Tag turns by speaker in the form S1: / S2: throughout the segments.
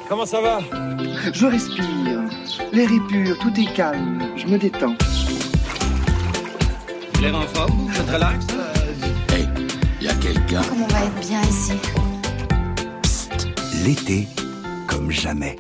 S1: Comment ça va?
S2: Je respire, l'air est pur, tout est calme, je me détends.
S1: L'air en forme, ça te relaxe?
S3: Hey, y a quelqu'un?
S4: Comme on va être bien ici.
S3: Psst, l'été, comme jamais.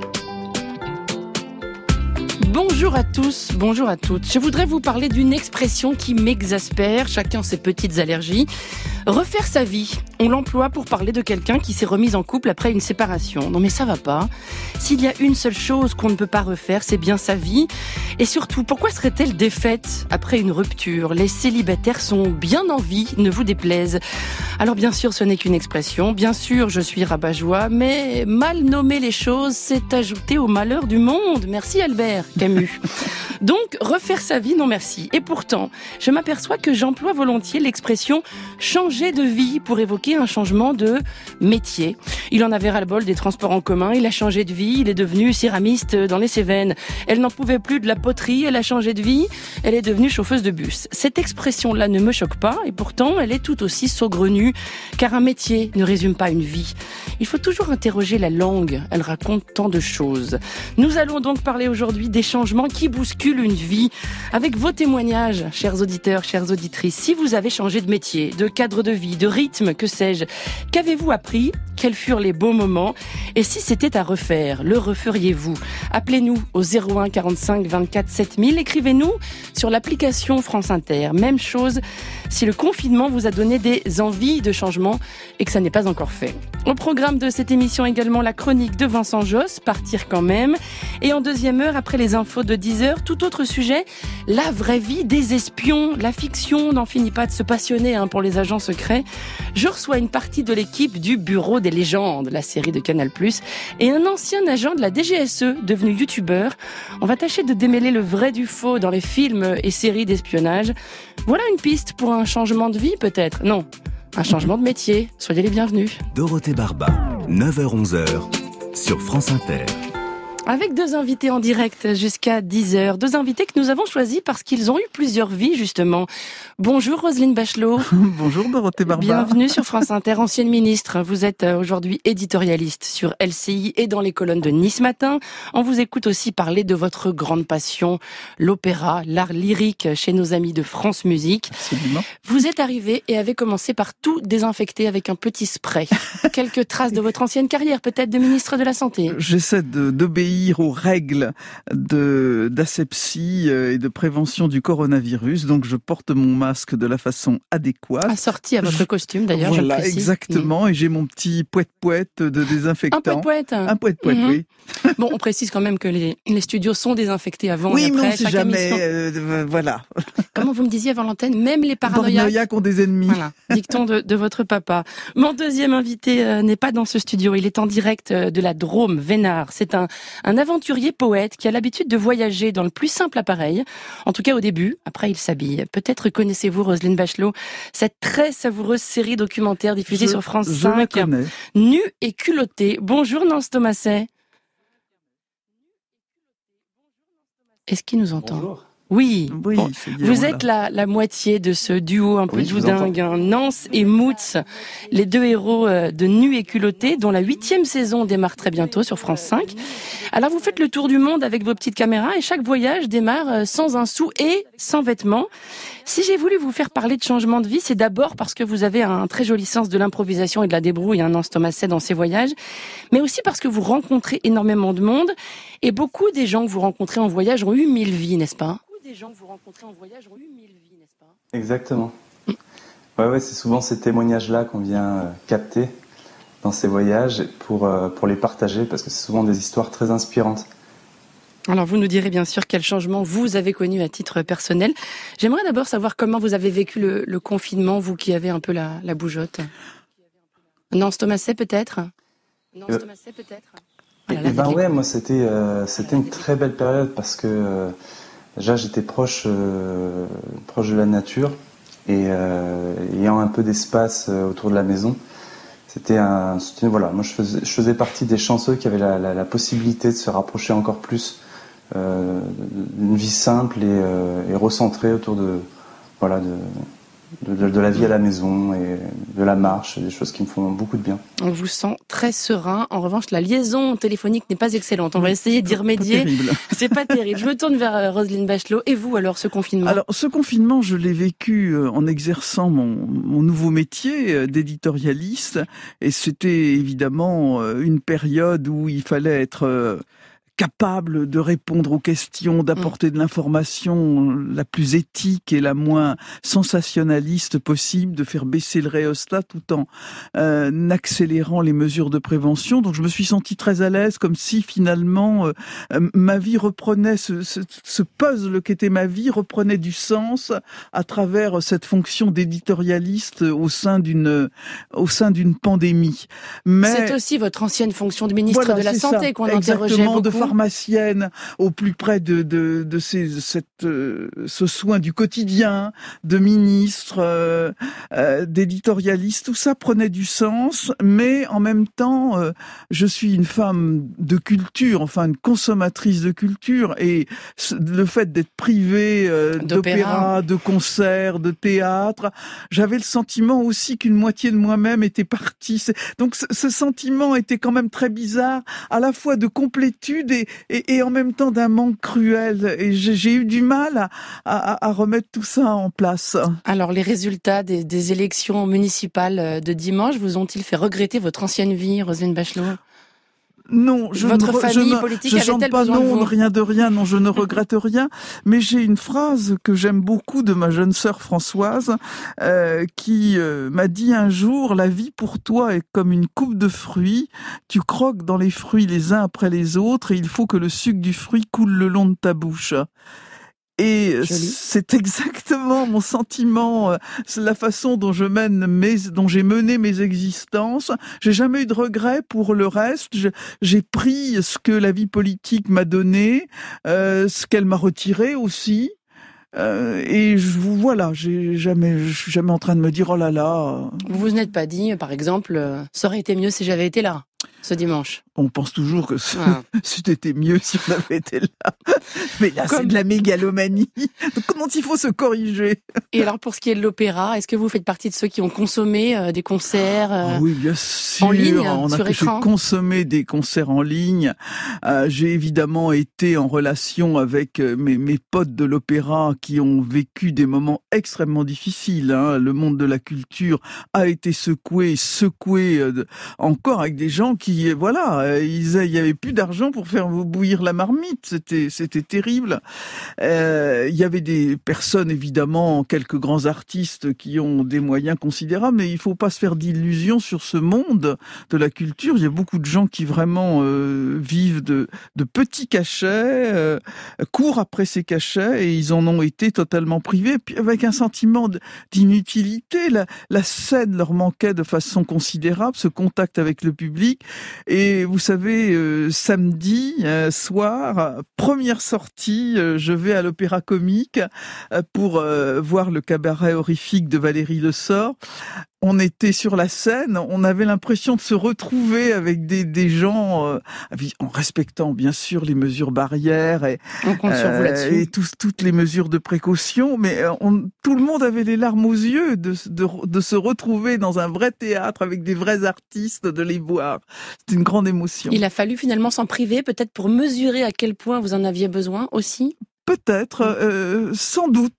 S5: Bonjour à tous, bonjour à toutes. Je voudrais vous parler d'une expression qui m'exaspère, chacun ses petites allergies. Refaire sa vie, on l'emploie pour parler de quelqu'un qui s'est remis en couple après une séparation. Non mais ça va pas. S'il y a une seule chose qu'on ne peut pas refaire, c'est bien sa vie. Et surtout, pourquoi serait-elle défaite après une rupture? Les célibataires sont bien en vie, ne vous déplaise. Alors bien sûr, ce n'est qu'une expression. Bien sûr, je suis rabat-joie, mais mal nommer les choses, c'est ajouter au malheur du monde. Merci Albert Camus. Donc, refaire sa vie, non merci. Et pourtant, je m'aperçois que j'emploie volontiers l'expression « changer de vie » pour évoquer un changement de métier. Il en avait ras-le-bol des transports en commun, il a changé de vie, il est devenu céramiste dans les Cévennes. Elle n'en pouvait plus de la poterie, elle a changé de vie, elle est devenue chauffeuse de bus. Cette expression-là ne me choque pas, et pourtant, elle est tout aussi saugrenue, car un métier ne résume pas une vie. Il faut toujours interroger la langue, elle raconte tant de choses. Nous allons donc parler aujourd'hui des changements qui bousculent une vie, avec vos témoignages, chers auditeurs, chères auditrices. Si vous avez changé de métier, de cadre de vie, de rythme, que sais-je, qu'avez-vous appris? Quels furent les beaux moments? Et si c'était à refaire, le referiez-vous? Appelez-nous au 01 45 24 7000, écrivez-nous sur l'application France Inter. Même chose si le confinement vous a donné des envies de changement et que ça n'est pas encore fait. Au programme de cette émission également la chronique de Vincent Josse, Partir quand même. Et en deuxième heure, après les infos de 10h, tout autre sujet, la vraie vie des espions. La fiction n'en finit pas de se passionner pour les agents secrets. Je reçois une partie de l'équipe du Bureau des légendes, la série de Canal+, et un ancien agent de la DGSE, devenu youtubeur. On va tâcher de démêler le vrai du faux dans les films et séries d'espionnage. Voilà une piste pour un changement de vie peut-être. Non, un changement de métier. Soyez les bienvenus.
S3: Dorothée Barba, 9h-11h, sur France Inter.
S5: Avec deux invités en direct jusqu'à 10h. Deux invités que nous avons choisis parce qu'ils ont eu plusieurs vies, justement. Bonjour Roselyne Bachelot.
S6: Bonjour Dorothée Barba.
S5: Bienvenue sur France Inter, ancienne ministre. Vous êtes aujourd'hui éditorialiste sur LCI et dans les colonnes de Nice Matin. On vous écoute aussi parler de votre grande passion, l'opéra, l'art lyrique chez nos amis de France Musique.
S6: Absolument.
S5: Vous êtes arrivé et avez commencé par tout désinfecter avec un petit spray. Quelques traces de votre ancienne carrière, peut-être de ministre de la Santé.
S6: J'essaie d'obéir aux règles d'asepsie et de prévention du coronavirus. Donc, je porte mon masque de la façon adéquate.
S5: Assorti à votre costume, d'ailleurs,
S6: voilà,
S5: je le précise.
S6: Exactement. Et j'ai mon petit poète-poète de désinfectant.
S5: Un poète-poète.
S6: Un poète-poète, oui.
S5: Bon, on précise quand même que les studios sont désinfectés avant
S6: et
S5: après.
S6: Oui, mais on ne sait
S5: jamais.
S6: Voilà.
S5: Comment vous me disiez avant l'antenne, même les paranoïaques
S6: ont des ennemis.
S5: Voilà, dicton de votre papa. Mon deuxième invité n'est pas dans ce studio. Il est en direct de la Drôme, Vénard. C'est un aventurier poète qui a l'habitude de voyager dans le plus simple appareil. En tout cas au début, après il s'habille. Peut-être connaissez-vous, Roselyne Bachelot, cette très savoureuse série documentaire diffusée sur France 5. Nu et culotté. Bonjour Nance Thomaset. Est-ce qu'il nous entend?
S6: Bonjour.
S5: Oui, bon, vous êtes
S6: là.
S5: la moitié de ce duo un peu doudingue, Nance et Moutz, les deux héros de Nu et culotté, dont la 8e saison démarre très bientôt sur France 5. Alors vous faites le tour du monde avec vos petites caméras et chaque voyage démarre sans un sou et sans vêtements. Si j'ai voulu vous faire parler de changement de vie, c'est d'abord parce que vous avez un très joli sens de l'improvisation et de la débrouille, Nance Thomaset, dans ces voyages, mais aussi parce que vous rencontrez énormément de monde et beaucoup des gens que vous rencontrez en voyage ont eu 1000 vies, n'est-ce pas? Des gens que vous rencontrez en voyage ont eu 1000 vies, n'est-ce pas?
S7: Exactement. Ouais, c'est souvent ces témoignages-là qu'on vient capter dans ces voyages pour les partager, parce que c'est souvent des histoires très inspirantes.
S5: Alors vous nous direz bien sûr quel changement vous avez connu à titre personnel. J'aimerais d'abord savoir comment vous avez vécu le confinement, vous qui avez un peu la bougeotte. Nance Thomaset peut-être? Nance Thomaset peut-être?
S7: Ouais, moi c'était une très belle période parce que déjà j'étais proche de la nature et ayant un peu d'espace autour de la maison. Voilà, moi je faisais partie des chanceux qui avaient la possibilité de se rapprocher encore plus d'une vie simple et recentrée autour de de la vie à la maison et de la marche, des choses qui me font beaucoup de bien.
S5: On vous sent très serein. En revanche, la liaison téléphonique n'est pas excellente. On va essayer d'y remédier. C'est pas terrible. Je me tourne vers Roselyne Bachelot. Et vous, alors, ce confinement?
S6: Alors, ce confinement, je l'ai vécu en exerçant mon nouveau métier d'éditorialiste. Et c'était évidemment une période où il fallait être capable de répondre aux questions, d'apporter de l'information la plus éthique et la moins sensationnaliste possible, de faire baisser le rhéostat tout en accélérant les mesures de prévention. Donc je me suis senti très à l'aise, comme si finalement ma vie reprenait, ce puzzle qu'était ma vie reprenait du sens à travers cette fonction d'éditorialiste au sein d'une pandémie. Mais
S5: c'est aussi votre ancienne fonction de ministre de la Santé qu'on interrogeait beaucoup.
S6: De pharmacienne au plus près de ce soin du quotidien, de ministre, d'éditorialiste, tout ça prenait du sens, mais en même temps, je suis une femme de culture, enfin une consommatrice de culture, et le fait d'être privée d'opéra, de concerts, de théâtre, j'avais le sentiment aussi qu'une moitié de moi-même était partie. Donc ce sentiment était quand même très bizarre, à la fois de complétude et en même temps d'un manque cruel. Et j'ai eu du mal à remettre tout ça en place.
S5: Alors, les résultats des élections municipales de dimanche vous ont-ils fait regretter votre ancienne vie, Roselyne Bachelot?
S6: Non,
S5: votre famille politique avait-elle besoin de vous?
S6: Rien de rien, non, je ne regrette rien. Mais j'ai une phrase que j'aime beaucoup de ma jeune sœur Françoise, qui m'a dit un jour: la vie pour toi est comme une coupe de fruits. Tu croques dans les fruits les uns après les autres et il faut que le sucre du fruit coule le long de ta bouche. Et c'est exactement mon sentiment, c'est la façon dont j'ai mené mes existences. J'ai jamais eu de regrets pour le reste. J'ai pris ce que la vie politique m'a donné, ce qu'elle m'a retiré aussi. Et voilà, je suis jamais en train de me dire oh là là.
S5: Vous vous n'êtes pas dit, par exemple, ça aurait été mieux si j'avais été là ce dimanche?
S6: On pense toujours que c'était mieux si on avait été là. Mais là, c'est de la mégalomanie. Donc, comment il faut se corriger?
S5: Et alors, pour ce qui est de l'opéra, est-ce que vous faites partie de ceux qui ont consommé des concerts
S6: oui, bien sûr.
S5: En ligne,
S6: sur écran? J'ai consommé des concerts en ligne. J'ai évidemment été en relation avec mes potes de l'opéra qui ont vécu des moments extrêmement difficiles. Le monde de la culture a été secoué encore avec des gens qui, voilà, il y avait plus d'argent pour faire bouillir la marmite. C'était terrible. Il y avait des personnes, évidemment, quelques grands artistes qui ont des moyens considérables, mais il faut pas se faire d'illusions sur ce monde de la culture. Il y a beaucoup de gens qui vraiment vivent de petits cachets, courent après ces cachets, et ils en ont été totalement privés, puis avec un sentiment d'inutilité. La scène leur manquait de façon considérable, ce contact avec le public. Et vous savez, samedi soir, première sortie, je vais à l'Opéra Comique pour voir le cabaret horrifique de Valérie Le Sort. On était sur la scène, on avait l'impression de se retrouver avec des gens en respectant bien sûr les mesures barrières et toutes les mesures de précaution, mais tout le monde avait les larmes aux yeux de se retrouver dans un vrai théâtre avec des vrais artistes, de les voir. C'était une grande émotion.
S5: Il a fallu finalement s'en priver, peut-être pour mesurer à quel point vous en aviez besoin aussi?
S6: Peut-être, sans doute.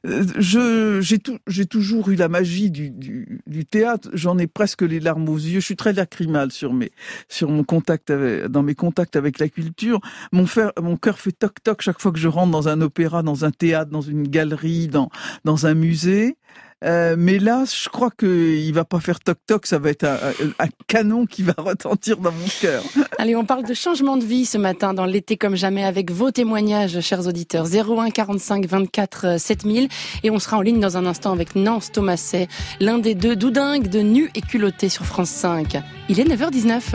S6: J'ai toujours eu la magie du théâtre. J'en ai presque les larmes aux yeux. Je suis très lacrymale dans mes contacts avec la culture. Mon cœur fait toc toc chaque fois que je rentre dans un opéra, dans un théâtre, dans une galerie, dans un musée. Mais là, je crois qu'il va pas faire toc-toc, ça va être un canon qui va retentir dans mon cœur.
S5: Allez, on parle de changement de vie ce matin dans l'été comme jamais avec vos témoignages, chers auditeurs. 01 45 24 7000. Et on sera en ligne dans un instant avec Nance Thomaset, l'un des deux doudingues de Nu et culotté sur France 5. Il est 9h19.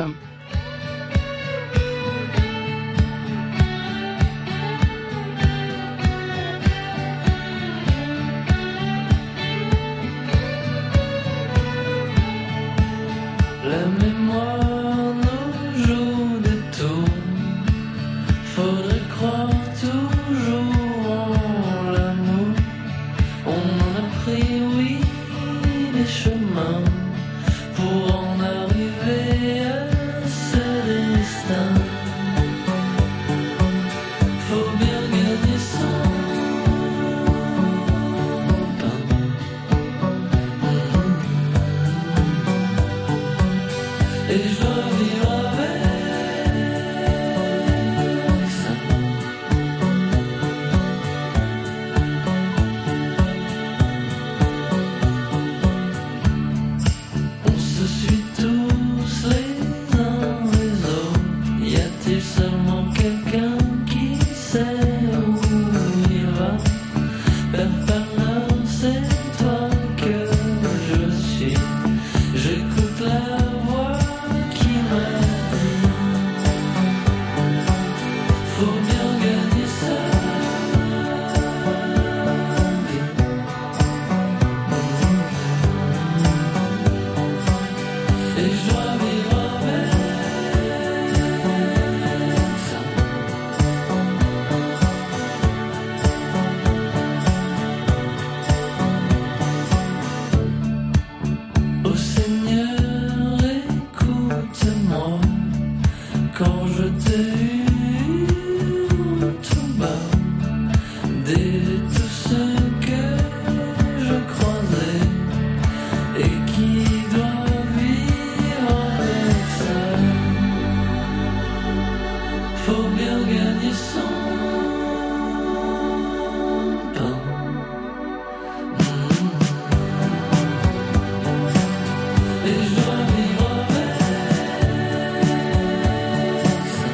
S4: La mémoire nous joue des tours. Faudrait croire toujours en l'amour. On en a pris, oui, et je dois vivre avec ça. On se suit tous les uns les autres. Y a-t-il seulement quelqu'un qui sait où il va? Bernard, c'est toi que je suis. J'écoute la voix qui m'a dit faut bien gagner sa vie. Et je dois vivre avec ça. Ô Seigneur, écoute-moi quand je te hurle tout bas dès tout ce que je croisais et qui doit vivre avec ça. Faut bien gagner son pain. Et je dois vivre avec ça.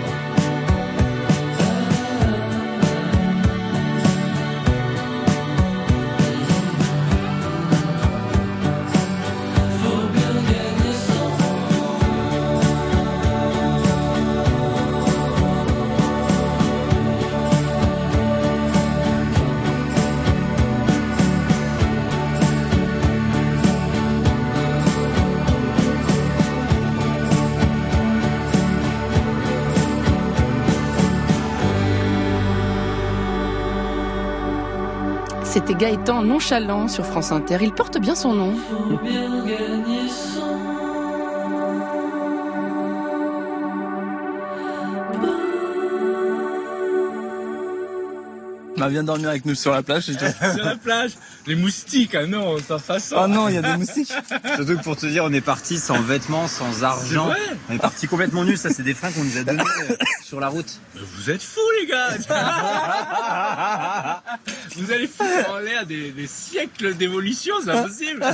S4: Faut bien gagner son
S5: C'était Gaëtan Nonchalant sur France Inter. Il porte bien son nom.
S4: Faut bien gagner son
S8: Bah, viens dormir avec nous sur la plage.
S1: Sur la plage, les moustiques, ah non, pas façon.
S8: Oh non, il y a des moustiques.
S9: Surtout que pour te dire, on est parti sans vêtements, sans argent.
S1: vrai
S9: On est parti complètement nus. Ça, c'est des freins qu'on nous a donnés sur la route.
S1: Vous êtes fous, les gars. Vous allez foutre en l'air des siècles d'évolution, c'est pas possible.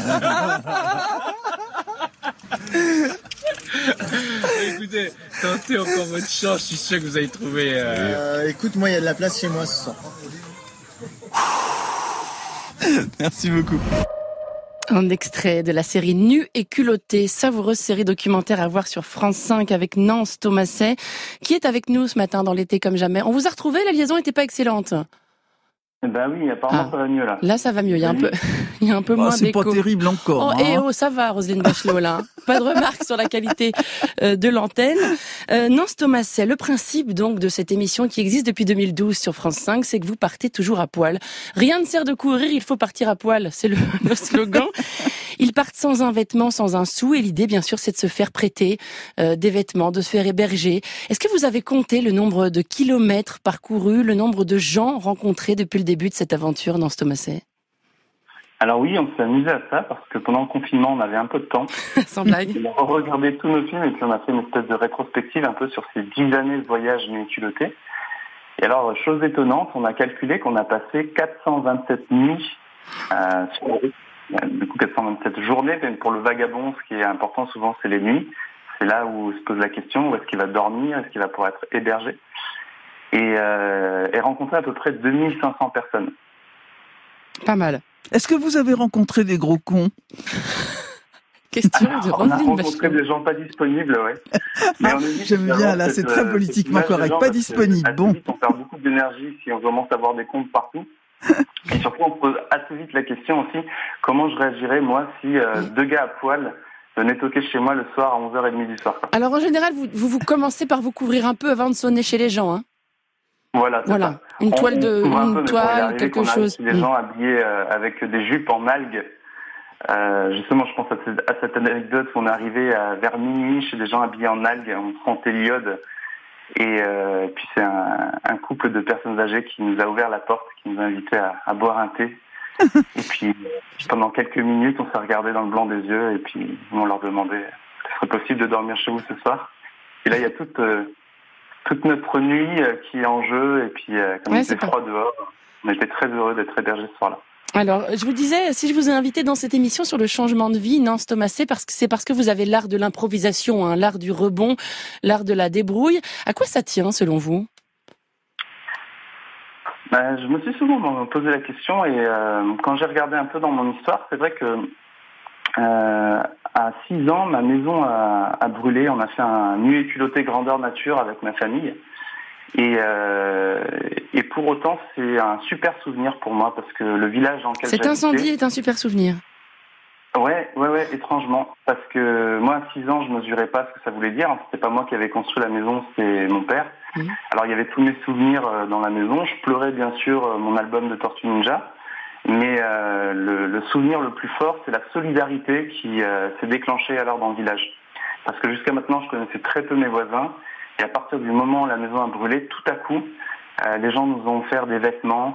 S1: Écoutez, tentez encore votre chance, je suis sûr que vous allez trouver...
S8: Écoute, moi, il y a de la place chez moi ce soir. Merci beaucoup.
S5: Un extrait de la série Nu et culotté, savoureuse série documentaire à voir sur France 5 avec Nance Thomaset, qui est avec nous ce matin dans l'été comme jamais. On vous a retrouvé, la liaison n'était pas excellente.
S7: Ben oui, apparemment ça va mieux là.
S5: Là, ça va mieux. Il y a un peu moins
S6: c'est
S5: d'écho.
S6: pas terrible encore.
S5: Ça va, Roselyne Bachelot, là. Pas de remarques sur la qualité de l'antenne. Nance Thomaset, le principe donc de cette émission qui existe depuis 2012 sur France 5, c'est que vous partez toujours à poil. Rien ne sert de courir, il faut partir à poil. C'est le slogan. Ils partent sans un vêtement, sans un sou. Et l'idée, bien sûr, c'est de se faire prêter des vêtements, de se faire héberger. Est-ce que vous avez compté le nombre de kilomètres parcourus, le nombre de gens rencontrés depuis le début de cette aventure, Nance Thomaset?
S7: Alors oui, on s'est amusé à ça parce que pendant le confinement, on avait un peu de temps.
S5: Sans blague.
S7: On a regardé tous nos films et puis on a fait une espèce de rétrospective un peu sur ces 10 années de voyage nu et culotté. Et alors, chose étonnante, on a calculé qu'on a passé 427 nuits sur la route. Du coup, 427 journées. Mais pour le vagabond, ce qui est important souvent, c'est les nuits. C'est là où se pose la question, où est-ce qu'il va dormir, est-ce qu'il va pouvoir être hébergé. Et rencontrer à peu près 2500 personnes.
S5: Pas mal.
S6: Est-ce que vous avez rencontré des gros cons?
S5: Question de
S7: On a
S5: Roselyne
S7: rencontré
S5: Bachelot.
S7: des gens pas disponibles, ouais. Mais on évite
S6: J'aime bien,
S7: vraiment
S6: là, c'est très
S7: cette
S6: politiquement
S7: image de
S6: correct.
S7: gens
S6: Pas
S7: parce que
S6: disponible,
S7: assez
S6: bon.
S7: vite, on perd beaucoup d'énergie si on commence à avoir des comptes partout. Et surtout, on pose assez vite la question aussi, comment je réagirais, moi, si deux gars à poil venaient toquer chez moi le soir à 11h30 du soir.
S5: Alors, en général, vous commencez par vous couvrir un peu avant de sonner chez les gens, hein?
S7: Voilà.
S5: Une toile, quelque chose.
S7: Les gens habillés avec des jupes en algues. Justement, je pense à cette anecdote où on est arrivé vers minuit chez des gens habillés en algues, on sentait l'iode. Et puis c'est un couple de personnes âgées qui nous a ouvert la porte, qui nous a invités à boire un thé. Et puis pendant quelques minutes, on s'est regardé dans le blanc des yeux et puis on leur demandait ce serait possible de dormir chez vous ce soir. Et là, il y a toute notre nuit qui est en jeu. Et puis, comme il faisait froid dehors, on était très heureux d'être hébergés ce soir-là.
S5: Alors, je vous disais, si je vous ai invité dans cette émission sur le changement de vie, Nance Thomasset, c'est parce que vous avez l'art de l'improvisation, hein, l'art du rebond, l'art de la débrouille. À quoi ça tient, selon vous ?
S7: Je me suis souvent posé la question et quand j'ai regardé un peu dans mon histoire, c'est vrai que à 6 ans, ma maison a brûlé. On a fait un nu et culotté grandeur nature avec ma famille. Et pour autant, c'est un super souvenir pour moi parce que le village dans lequel
S5: Cet incendie est un super souvenir.
S7: Ouais, étrangement. Parce que moi, à 6 ans, je mesurais pas ce que ça voulait dire. C'était pas moi qui avais construit la maison, c'était mon père. Alors, il y avait tous mes souvenirs dans la maison. Je pleurais, bien sûr, mon album de Tortue Ninja. Mais le souvenir le plus fort, c'est la solidarité qui s'est déclenchée alors dans le village. Parce que jusqu'à maintenant, je connaissais très peu mes voisins. Et à partir du moment où la maison a brûlé, tout à coup, les gens nous ont offert des vêtements,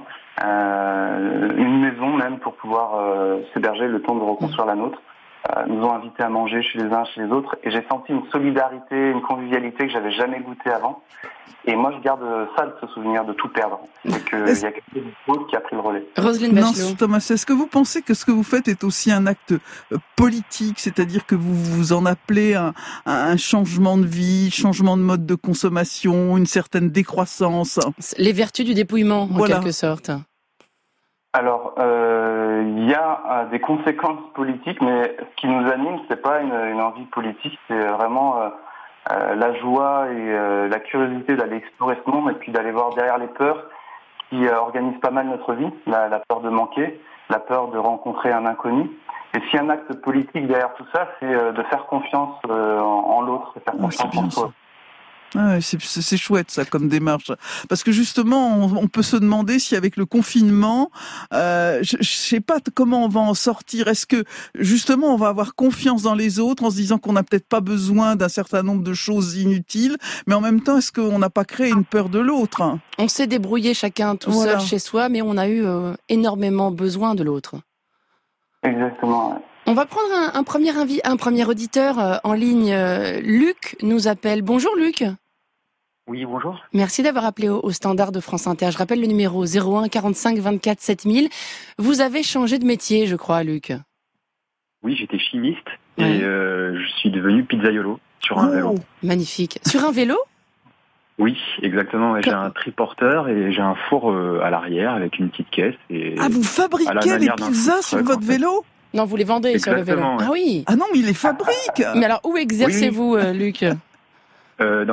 S7: une maison même pour pouvoir s'héberger le temps de reconstruire la nôtre. Nous ont invités à manger chez les uns, chez les autres. Et j'ai senti une solidarité, une convivialité que j'avais jamais goûté avant. Et moi, je garde ça de ce souvenir de tout perdre. C'est qu'il y a quelque chose d'autre qui a pris le relais.
S5: Roselyne Bachelot.
S6: Non, Thomas, est-ce que vous pensez que ce que vous faites est aussi un acte politique, c'est-à-dire que vous vous en appelez un changement de vie, changement de mode de consommation, une certaine décroissance ?
S5: Les vertus du dépouillement, en quelque sorte.
S7: Alors, il y a des conséquences politiques, mais ce qui nous anime, c'est pas une envie politique, c'est vraiment la joie et la curiosité d'aller explorer ce monde et puis d'aller voir derrière les peurs qui organisent pas mal notre vie, la peur de manquer, la peur de rencontrer un inconnu. Et s'il y a un acte politique derrière tout ça, c'est de faire confiance en l'autre, et faire confiance en soi.
S6: Ah, c'est chouette ça comme démarche, parce que justement on peut se demander si avec le confinement, je sais pas comment on va en sortir. Est-ce que justement on va avoir confiance dans les autres en se disant qu'on n'a peut-être pas besoin d'un certain nombre de choses inutiles, mais en même temps est-ce qu'on n'a pas créé une peur de l'autre ?
S5: On s'est débrouillé chacun tout seul chez soi, mais on a eu énormément besoin de l'autre.
S7: Exactement. Ouais.
S5: On va prendre un premier auditeur en ligne. Luc nous appelle. Bonjour Luc.
S10: Oui, bonjour.
S5: Merci d'avoir appelé au standard de France Inter. Je rappelle le numéro 01 45 24 7000. Vous avez changé de métier, je crois, Luc.
S10: Oui, j'étais chimiste et je suis devenu pizzaiolo sur un vélo.
S5: Magnifique. Sur un vélo ?
S10: Oui, exactement. J'ai un triporteur et j'ai un four à l'arrière avec une petite caisse. Et
S6: vous fabriquez les pizzas sur votre vélo ?
S5: Non, vous les vendez
S10: exactement,
S5: sur le vélo.
S10: Ouais.
S5: Ah oui.
S6: Ah non, mais il les fabrique.
S5: Mais alors, où exercez-vous, Luc ?
S10: Dans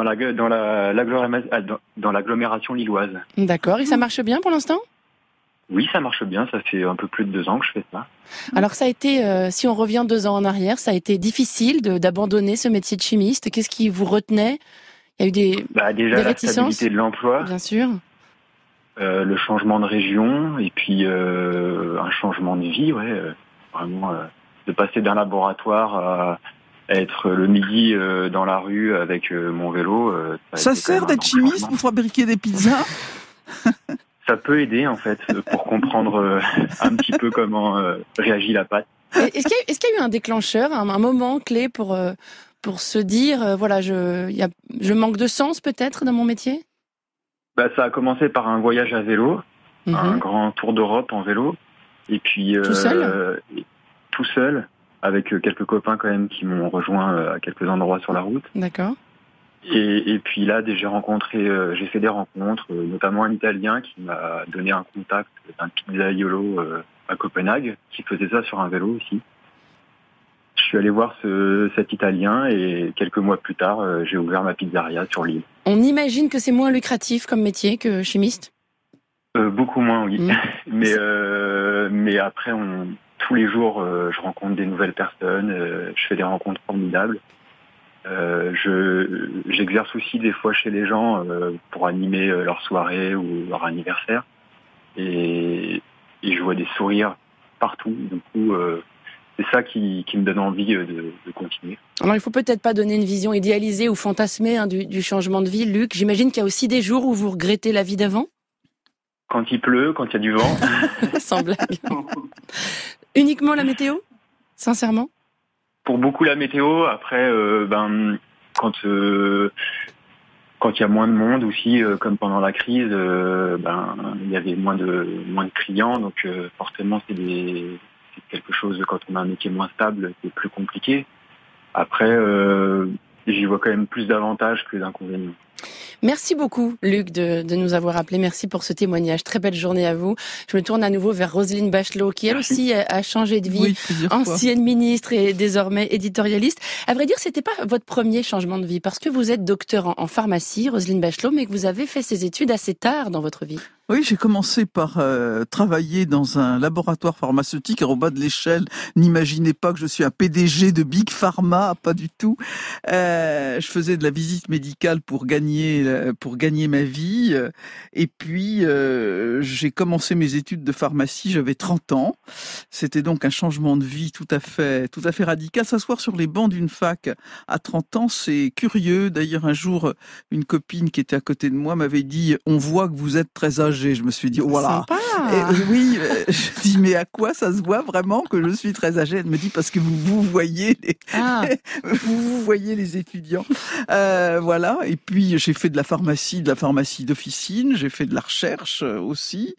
S10: l'agglomération lilloise.
S5: D'accord. Et ça marche bien pour l'instant ?
S10: Oui, ça marche bien. Ça fait un peu plus de 2 ans que je fais ça.
S5: Alors, ça a été, si on revient 2 ans en arrière, ça a été difficile d'abandonner ce métier de chimiste. Qu'est-ce qui vous retenait ? Il y a eu
S10: déjà
S5: des
S10: la
S5: réticences,
S10: stabilité de l'emploi.
S5: Bien sûr.
S10: Le changement de région et puis un changement de vie, vraiment de passer d'un laboratoire à être le midi dans la rue avec mon vélo.
S6: Ça sert d'être chimiste pour fabriquer des pizzas ?
S10: Ça peut aider en fait pour comprendre un petit peu comment réagit la pâte.
S5: Est-ce qu'il y a eu un déclencheur, un moment clé pour se dire je manque de sens peut-être dans mon métier ?
S10: Ça a commencé par un voyage à vélo, un grand tour d'Europe en vélo, et puis
S5: tout seul,
S10: avec quelques copains quand même qui m'ont rejoint à quelques endroits sur la route.
S5: D'accord.
S10: Et puis là, j'ai fait des rencontres, notamment un Italien qui m'a donné un contact d'un pizzaiolo à Copenhague qui faisait ça sur un vélo aussi. Je suis allé voir cet Italien et quelques mois plus tard, j'ai ouvert ma pizzeria sur l'île.
S5: On imagine que c'est moins lucratif comme métier que chimiste ?
S10: Beaucoup moins, oui. Mais après, tous les jours, je rencontre des nouvelles personnes, je fais des rencontres formidables. J'exerce aussi des fois chez les gens pour animer leur soirée ou leur anniversaire. Et je vois des sourires partout. Du coup, c'est ça qui me donne envie de continuer.
S5: Alors, il faut peut-être pas donner une vision idéalisée ou fantasmée du changement de vie. Luc, j'imagine qu'il y a aussi des jours où vous regrettez la vie d'avant ?
S10: Quand il pleut, quand il y a du vent.
S5: Sans blague. Uniquement la météo ? Sincèrement ?
S10: pour beaucoup la météo. Après, quand il y a moins de monde aussi, comme pendant la crise, il y avait moins de clients, donc forcément c'est quelque chose, quand on a un métier moins stable, c'est plus compliqué. Après, j'y vois quand même plus d'avantages que d'inconvénients.
S5: Merci beaucoup, Luc, de nous avoir appelés. Merci pour ce témoignage. Très belle journée à vous. Je me tourne à nouveau vers Roselyne Bachelot, qui elle aussi a changé de vie.
S6: Oui,
S5: ancienne ministre et désormais éditorialiste. À vrai dire, c'était pas votre premier changement de vie, parce que vous êtes docteur en pharmacie, Roselyne Bachelot, mais que vous avez fait ces études assez tard dans votre vie.
S6: Oui, j'ai commencé par travailler dans un laboratoire pharmaceutique. En bas de l'échelle, n'imaginez pas que je suis un PDG de Big Pharma, pas du tout. Je faisais de la visite médicale pour gagner ma vie. Et puis, j'ai commencé mes études de pharmacie, j'avais 30 ans. C'était donc un changement de vie tout à fait radical. S'asseoir sur les bancs d'une fac à 30 ans, c'est curieux. D'ailleurs, un jour, une copine qui était à côté de moi m'avait dit « On voit que vous êtes très âgé ». Je me suis dit, voilà. Oui, je dis, mais à quoi ça se voit vraiment que je suis très âgée? Elle me dit, parce que vous voyez vous voyez les étudiants. Voilà. Et puis, j'ai fait de la pharmacie d'officine. J'ai fait de la recherche aussi.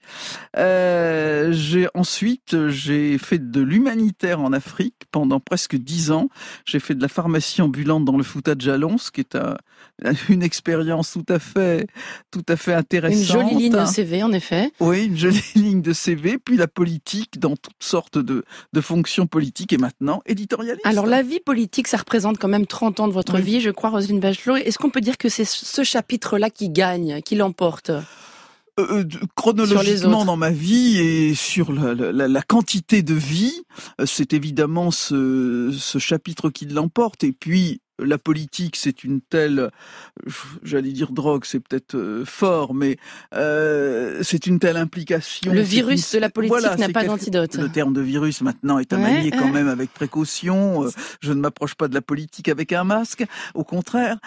S6: Ensuite, j'ai fait de l'humanitaire en Afrique pendant presque 10 ans. J'ai fait de la pharmacie ambulante dans le Fouta de Jalon, ce qui est une expérience tout à fait intéressante.
S5: Une jolie ligne de CV, en effet.
S6: Oui, une jolie ligne de CV, puis la politique dans toutes sortes de fonctions politiques et maintenant éditorialiste.
S5: Alors la vie politique, ça représente quand même 30 ans de votre vie, je crois, Roselyne Bachelot. Est-ce qu'on peut dire que c'est ce chapitre-là qui gagne, qui l'emporte ?
S6: Chronologiquement dans ma vie et sur la quantité de vie, c'est évidemment ce chapitre qui l'emporte. Et puis la politique, c'est une telle, j'allais dire drogue, c'est peut-être fort, mais c'est une telle implication.
S5: Le virus de la politique n'a pas d'antidote.
S6: Le terme de virus maintenant est à manier quand même avec précaution. Je ne m'approche pas de la politique avec un masque, au contraire.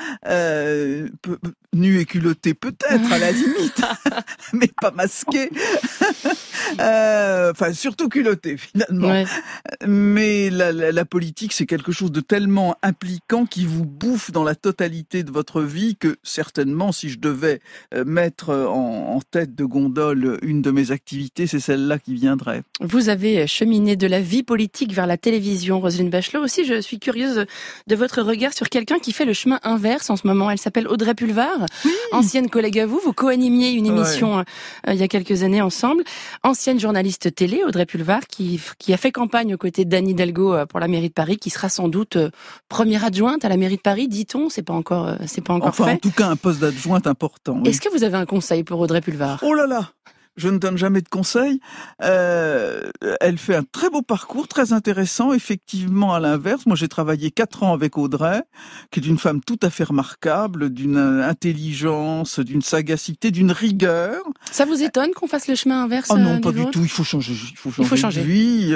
S6: Nu et culotté peut-être à la limite, mais pas masqué. Enfin, surtout culotté finalement. Ouais. Mais la politique, c'est quelque chose de tellement impliquant qui vous bouffe dans la totalité de votre vie que certainement, si je devais mettre en tête de gondole une de mes activités, c'est celle-là qui viendrait.
S5: Vous avez cheminé de la vie politique vers la télévision, Roselyne Bachelot. Aussi, je suis curieuse de votre regard sur quelqu'un qui fait le chemin inverse en ce moment. Elle s'appelle Audrey Pulvar, ancienne collègue à vous. Vous co-animiez une émission il y a quelques années ensemble. Ancienne journaliste télé, Audrey Pulvar, qui a fait campagne aux côtés d'Anne Hidalgo pour la mairie de Paris, qui sera sans doute première adjointe à la mairie de Paris, dit-on. C'est pas encore fait.
S6: En tout cas, un poste d'adjointe important. Oui.
S5: Est-ce que vous avez un conseil pour Audrey Pulvar ?
S6: Oh là là! Je ne donne jamais de conseils. Elle fait un très beau parcours, très intéressant. Effectivement, à l'inverse, moi j'ai travaillé 4 ans avec Audrey, qui est une femme tout à fait remarquable, d'une intelligence, d'une sagacité, d'une rigueur.
S5: Ça vous étonne qu'on fasse le chemin inverse?
S6: Oh non, pas du tout. Il faut changer de vie.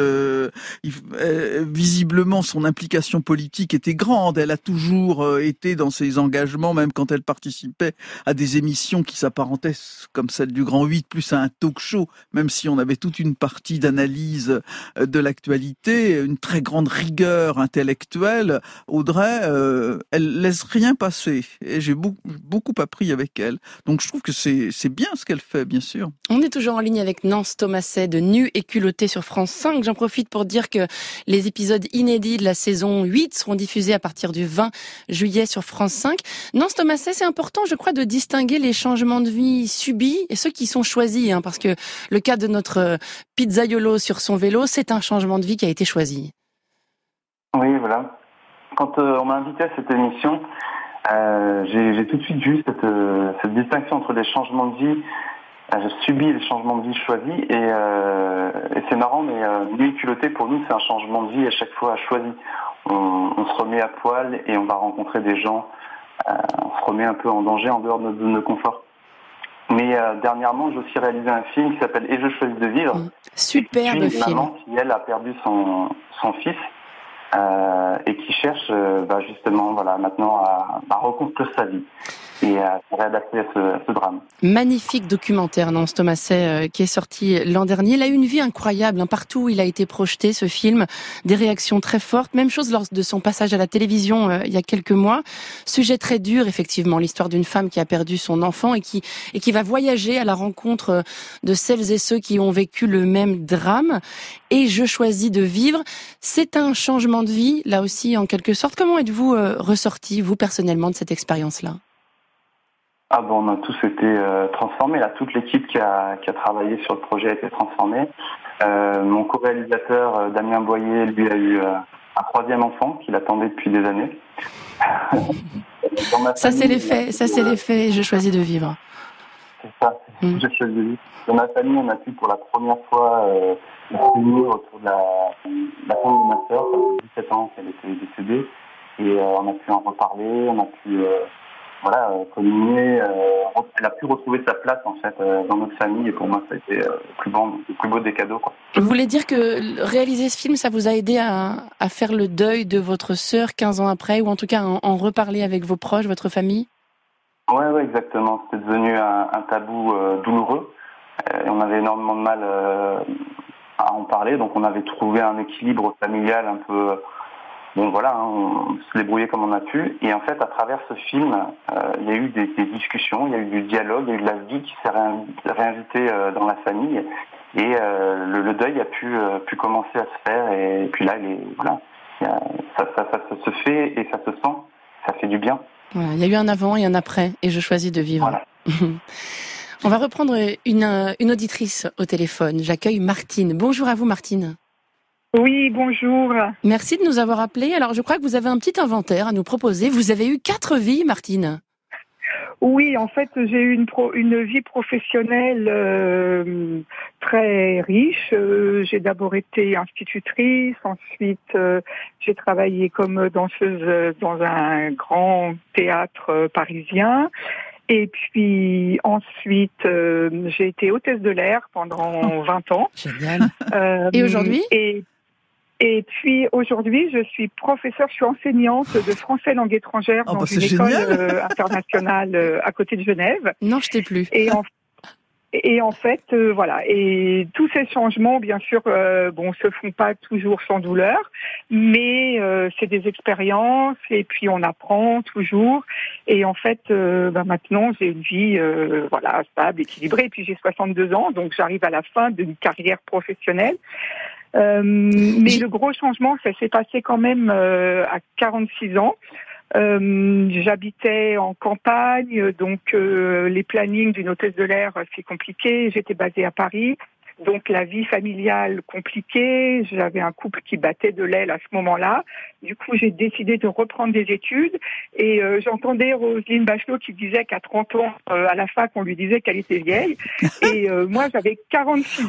S6: Visiblement, son implication politique était grande. Elle a toujours été dans ses engagements, même quand elle participait à des émissions qui s'apparentaient, comme celle du Grand 8, plus à un talk show, même si on avait toute une partie d'analyse de l'actualité, une très grande rigueur intellectuelle. Audrey, elle laisse rien passer. Et j'ai beaucoup appris avec elle. Donc je trouve que c'est bien ce qu'elle fait, bien sûr.
S5: On est toujours en ligne avec Nance Thomaset de Nu et culotté sur France 5. J'en profite pour dire que les épisodes inédits de la saison 8 seront diffusés à partir du 20 juillet sur France 5. Nance Thomaset, c'est important, je crois, de distinguer les changements de vie subis et ceux qui sont choisis, parce que le cas de notre pizzaiolo sur son vélo, c'est un changement de vie qui a été choisi.
S7: Oui, voilà. Quand on m'a invité à cette émission, j'ai tout de suite vu cette distinction entre les changements de vie subis et les changements de vie choisis. Et c'est marrant, mais Nu et culotté, pour nous, c'est un changement de vie à chaque fois choisi. On se remet à poil et on va rencontrer des gens. On se remet un peu en danger en dehors de notre zone de confort. Mais dernièrement, j'ai aussi réalisé un film qui s'appelle « Et je choisis de vivre ».
S5: Superbe film.
S7: Une maman qui, elle, a perdu son fils et qui cherche justement, maintenant à reconstruire sa vie. et à se réadapter à ce drame.
S5: Magnifique documentaire, Nance Thomaset, qui est sorti l'an dernier. Il a eu une vie incroyable, hein. Partout où il a été projeté, ce film, des réactions très fortes. Même chose lors de son passage à la télévision il y a quelques mois. Sujet très dur, effectivement, l'histoire d'une femme qui a perdu son enfant et qui va voyager à la rencontre de celles et ceux qui ont vécu le même drame. Et je choisis de vivre. C'est un changement de vie, là aussi, en quelque sorte. Comment êtes-vous ressorti, vous, personnellement, de cette expérience-là ?
S7: Ah bon, on a tous été transformés. Là, toute l'équipe qui a travaillé sur le projet a été transformée. Mon co-réalisateur Damien Boyer, lui, a eu un troisième enfant qu'il attendait depuis des années.
S5: Ça c'est l'effet. Je choisis de vivre.
S7: C'est ça. Je choisis de vivre. Dans ma famille, on a pu pour la première fois se réunir autour de la tombe de ma sœur. Ça fait 17 ans qu'elle était décédée, et on a pu en reparler. On a pu communier. Elle a pu retrouver sa place en fait dans notre famille, et pour moi ça a été le plus beau des cadeaux, quoi.
S5: Vous voulez dire que réaliser ce film, ça vous a aidé à faire le deuil de votre sœur 15 ans après, ou en tout cas à en reparler avec vos proches, votre famille ?
S7: Ouais, exactement. C'était devenu un tabou douloureux. Et on avait énormément de mal à en parler, donc on avait trouvé un équilibre familial un peu. Bon voilà, on se débrouillait comme on a pu. Et en fait, à travers ce film, il y a eu des discussions, il y a eu du dialogue, il y a eu de la vie qui s'est réinvitée dans la famille. Et le deuil a pu commencer à se faire. Et puis là, ça se fait et ça se sent. Ça fait du bien.
S5: Voilà, il y a eu un avant et un après. Et je choisis de vivre. Voilà. On va reprendre une auditrice au téléphone. J'accueille Martine. Bonjour à vous, Martine.
S11: Oui, bonjour.
S5: Merci de nous avoir appelés. Alors, je crois que vous avez un petit inventaire à nous proposer. Vous avez eu 4 vies, Martine.
S11: Oui, en fait, j'ai eu une vie professionnelle très riche. J'ai d'abord été institutrice, ensuite j'ai travaillé comme danseuse dans un grand théâtre parisien. Et puis ensuite, j'ai été hôtesse de l'air pendant 20 ans.
S5: Génial. Et aujourd'hui ?
S11: Et puis aujourd'hui, je suis enseignante de français langue étrangère dans une école internationale à côté de Genève.
S5: Non, je t'ai plus.
S11: Et en fait, voilà. Et tous ces changements, bien sûr, se font pas toujours sans douleur, mais c'est des expériences et puis on apprend toujours. Et en fait, maintenant, j'ai une vie, stable, équilibrée. Et puis j'ai 62 ans, donc j'arrive à la fin d'une carrière professionnelle. Mais le gros changement, ça s'est passé quand même à 46 ans. J'habitais en campagne, donc les plannings d'une hôtesse de l'air, c'est compliqué. J'étais basée à Paris, donc la vie familiale compliquée. J'avais un couple qui battait de l'aile à ce moment-là. Du coup, j'ai décidé de reprendre des études. Et j'entendais Roselyne Bachelot qui disait qu'à 30 ans, à la fac, on lui disait qu'elle était vieille. Et moi, j'avais 46 ans.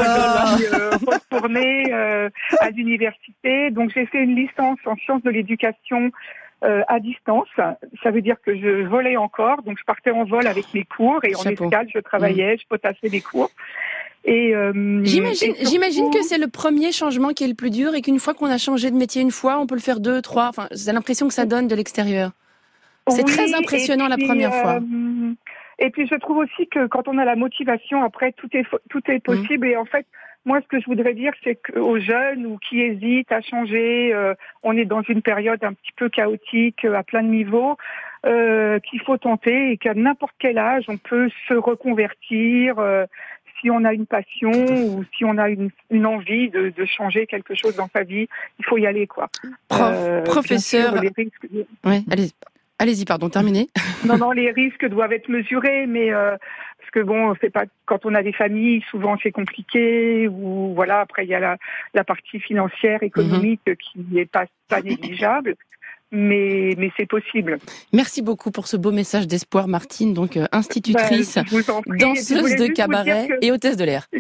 S11: Retournée à l'université. Donc, j'ai fait une licence en sciences de l'éducation à distance. Ça veut dire que je volais encore, donc je partais en vol avec mes cours et en escale, je travaillais, je potassais des cours. Et
S5: j'imagine que c'est le premier changement qui est le plus dur et qu'une fois qu'on a changé de métier une fois, on peut le faire 2, 3. Enfin, c'est l'impression que ça donne de l'extérieur. C'est très impressionnant la première fois.
S11: Et puis je trouve aussi que quand on a la motivation, après tout est possible. Et en fait, moi, ce que je voudrais dire, c'est qu'aux jeunes ou qui hésitent à changer, on est dans une période un petit peu chaotique à plein de niveaux, qu'il faut tenter et qu'à n'importe quel âge, on peut se reconvertir si on a une passion ou si on a une envie de changer quelque chose dans sa vie. Il faut y aller, quoi.
S5: Professeur.
S11: Bien sûr, les risques...
S5: Oui, allez-y, pardon, terminez.
S11: Non, les risques doivent être mesurés, mais parce que c'est pas quand on a des familles, souvent c'est compliqué. Ou voilà, après il y a la partie financière, économique qui n'est pas négligeable. Mais c'est possible.
S5: Merci beaucoup pour ce beau message d'espoir, Martine, donc institutrice, danseuse de cabaret et hôtesse de l'air.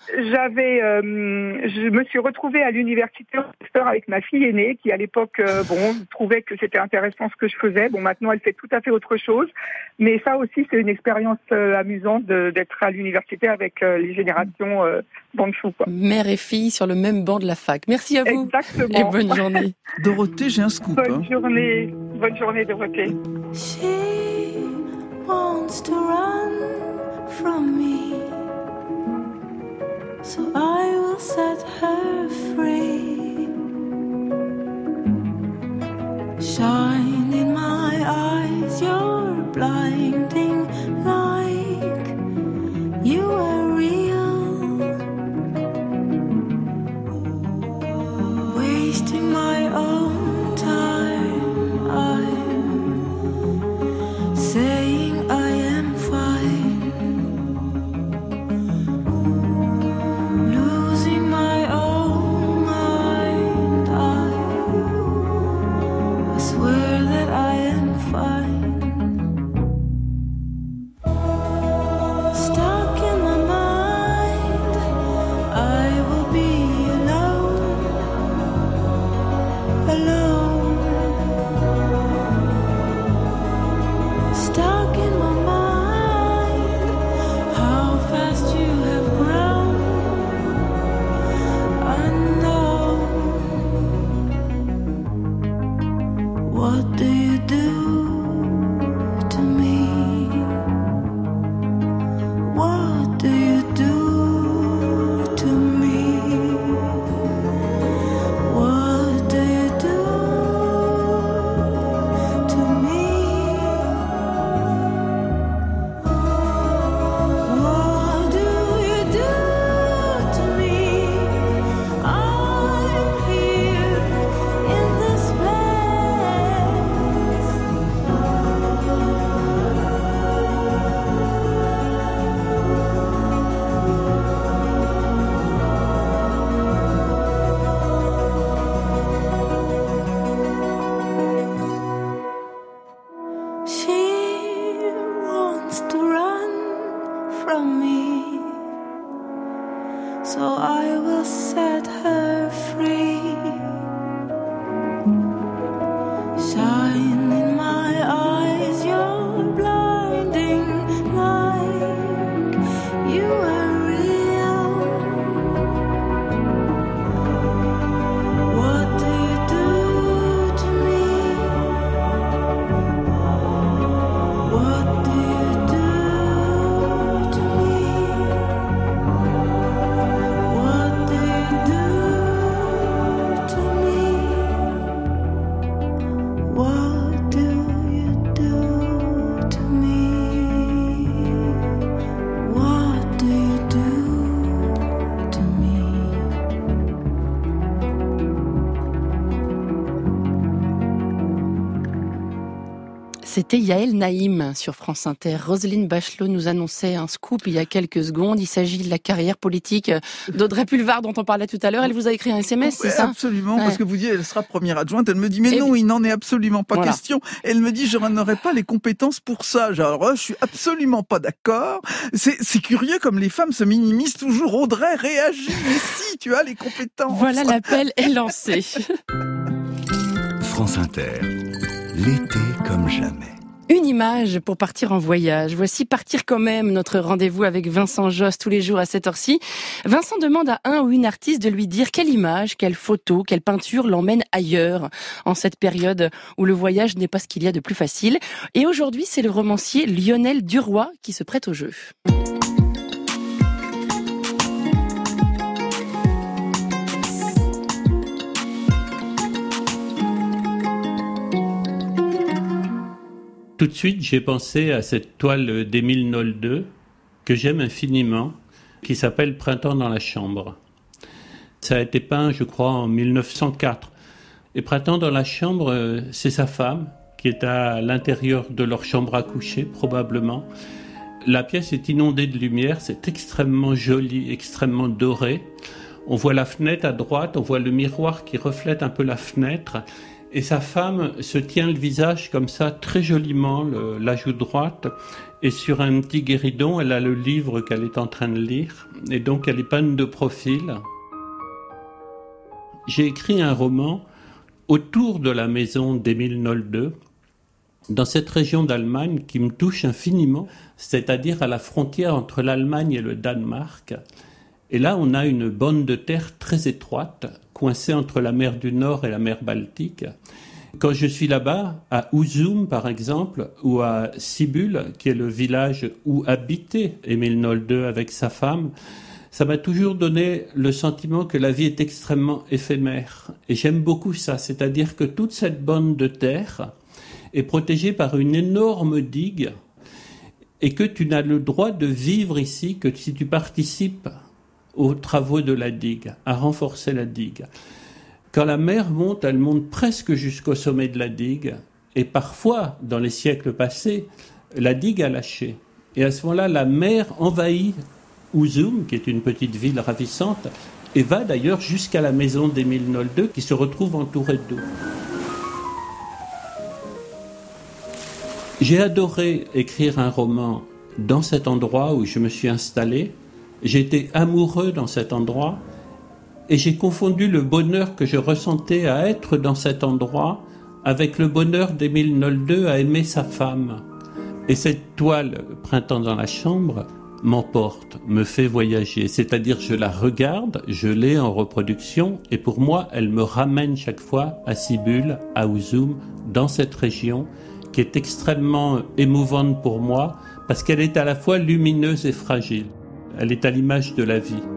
S11: Je me suis retrouvée à l'université avec ma fille aînée qui à l'époque trouvait que c'était intéressant ce que je faisais. Bon, maintenant elle fait tout à fait autre chose, mais ça aussi c'est une expérience amusante d'être à l'université avec les générations Bandchou, quoi.
S5: Mère et fille sur le même banc de la fac. Merci à vous.
S11: Exactement.
S5: Et bonne journée.
S6: Dorothée, j'ai un scoop.
S11: Bonne journée, Dorothée.
S4: wants to run from me, so I will set her free. Shine in my eyes your blinding light. You are real, wasting my own time. I'm saying I am fine, losing my own mind. I swear that I am fine. Stuck in my mind, I will be alone, alone. Stuck in my mind, how fast you have grown, unknown. What do you do to me? What do you do to me? What do you do to me? What do you do to me? I'm here in this place. She wants to run from me, so I will set her free. Shine in my eyes your blinding light. You are real. What do you do to me? What do you do to me? What do you do to me? What do you do to me? What do you do to me?
S5: C'était Yael Naïm sur France Inter. Roselyne Bachelot nous annonçait un scoop il y a quelques secondes. Il s'agit de la carrière politique d'Audrey Pulvar dont on parlait tout à l'heure. Elle vous a écrit un SMS, c'est ça?
S6: Absolument,
S5: Ouais.
S6: parce que vous dites elle sera première adjointe. Elle me dit mais non, il n'en est absolument pas
S5: Voilà.
S6: question. Elle me dit je n'aurai pas les compétences pour ça. Alors je suis absolument pas d'accord. C'est curieux comme les femmes se minimisent toujours. Audrey réagit, mais si tu as les compétences.
S5: Voilà, l'appel est lancé.
S3: France Inter, l'été comme jamais.
S5: Une image pour partir en voyage. Voici Partir quand même, notre rendez-vous avec Vincent Josse tous les jours à cette heure-ci. Vincent demande à un ou une artiste de lui dire quelle image, quelle photo, quelle peinture l'emmène ailleurs en cette période où le voyage n'est pas ce qu'il y a de plus facile. Et aujourd'hui, c'est le romancier Lionel Duroy qui se prête au jeu.
S12: Tout de suite, j'ai pensé à cette toile d'Émile Nolde, que j'aime infiniment, qui s'appelle Printemps dans la chambre. Ça a été peint, je crois, en 1904. Et Printemps dans la chambre, c'est sa femme, qui est à l'intérieur de leur chambre à coucher, probablement. La pièce est inondée de lumière, c'est extrêmement joli, extrêmement doré. On voit la fenêtre à droite, on voit le miroir qui reflète un peu la fenêtre. Et sa femme se tient le visage comme ça, très joliment, la joue droite. Et sur un petit guéridon, elle a le livre qu'elle est en train de lire. Et donc, elle est peinte de profil. J'ai écrit un roman autour de la maison d'Émile Nolde, dans cette région d'Allemagne qui me touche infiniment, c'est-à-dire à la frontière entre l'Allemagne et le Danemark. Et là, on a une bande de terre très étroite, coincée entre la mer du Nord et la mer Baltique. Quand je suis là-bas, à Ouzoum par exemple, ou à Cibulle, qui est le village où habitait Émile Nolde avec sa femme, ça m'a toujours donné le sentiment que la vie est extrêmement éphémère. Et j'aime beaucoup ça, c'est-à-dire que toute cette bande de terre est protégée par une énorme digue et que tu n'as le droit de vivre ici que si tu participes aux travaux de la digue, à renforcer la digue. Quand la mer monte, elle monte presque jusqu'au sommet de la digue et parfois, dans les siècles passés, la digue a lâché. Et à ce moment-là, la mer envahit Ouzoum, qui est une petite ville ravissante, et va d'ailleurs jusqu'à la maison d'Émile Nolde, qui se retrouve entourée d'eau. J'ai adoré écrire un roman dans cet endroit où je me suis installé. J'étais amoureux dans cet endroit et j'ai confondu le bonheur que je ressentais à être dans cet endroit avec le bonheur d'Émile Nolde à aimer sa femme. Et cette toile, Printemps dans la chambre, m'emporte, me fait voyager. C'est-à-dire, je la regarde, je l'ai en reproduction, et pour moi, elle me ramène chaque fois à Cibulle, à Ouzoum, dans cette région, qui est extrêmement émouvante pour moi, parce qu'elle est à la fois lumineuse et fragile. Elle est à l'image de la vie.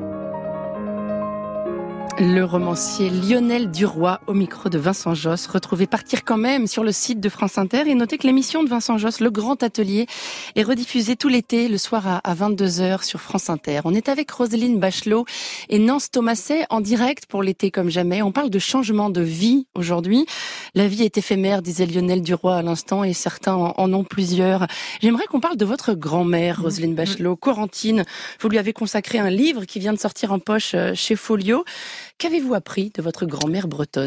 S5: Le romancier Lionel Duroy au micro de Vincent Josse. Retrouvez Partir quand même sur le site de France Inter et notez que l'émission de Vincent Josse, Le Grand Atelier, est rediffusée tout l'été, le soir à 22h sur France Inter. On est avec Roselyne Bachelot et Nance Thomaset en direct pour l'été comme jamais. On parle de changement de vie aujourd'hui. La vie est éphémère, disait Lionel Duroy à l'instant, et certains en ont plusieurs. J'aimerais qu'on parle de votre grand-mère, Roselyne Bachelot, Corentine. Vous lui avez consacré un livre qui vient de sortir en poche chez Folio. Qu'avez-vous appris de votre grand-mère bretonne ?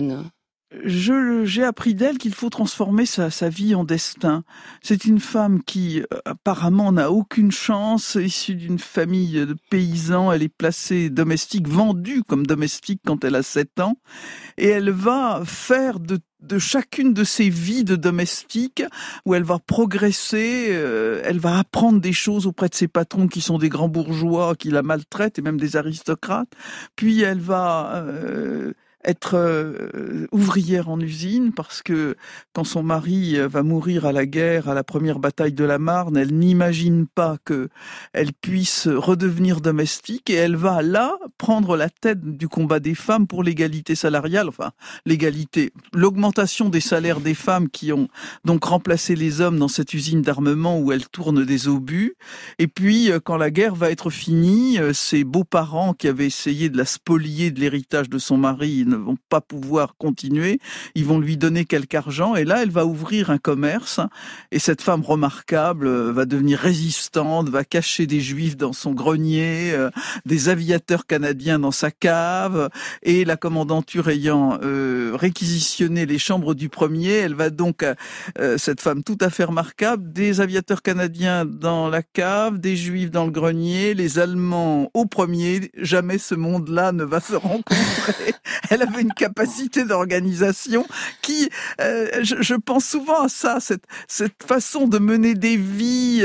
S6: J'ai appris d'elle qu'il faut transformer sa vie en destin. C'est une femme qui apparemment n'a aucune chance, issue d'une famille de paysans. Elle est placée domestique, vendue comme domestique quand elle a 7 ans. Et elle va faire de chacune de ses vies de domestique, où elle va progresser, elle va apprendre des choses auprès de ses patrons qui sont des grands bourgeois, qui la maltraitent, et même des aristocrates. Puis elle va être ouvrière en usine, parce que quand son mari va mourir à la guerre, à la première bataille de la Marne, elle n'imagine pas que elle puisse redevenir domestique, et elle va là prendre la tête du combat des femmes pour l'égalité salariale, enfin l'augmentation des salaires des femmes qui ont donc remplacé les hommes dans cette usine d'armement où elle tourne des obus. Et puis quand la guerre va être finie, ses beaux-parents qui avaient essayé de la spolier de l'héritage de son mari ne vont pas pouvoir continuer, ils vont lui donner quelque argent, et là elle va ouvrir un commerce, et cette femme remarquable va devenir résistante, va cacher des juifs dans son grenier, des aviateurs canadiens dans sa cave, et la commandanture ayant réquisitionné les chambres du premier, elle va donc, cette femme tout à fait remarquable, des aviateurs canadiens dans la cave, des juifs dans le grenier, les Allemands au premier, jamais ce monde-là ne va se rencontrer. Elle avait une capacité d'organisation qui, je pense souvent à ça, cette façon de mener des vies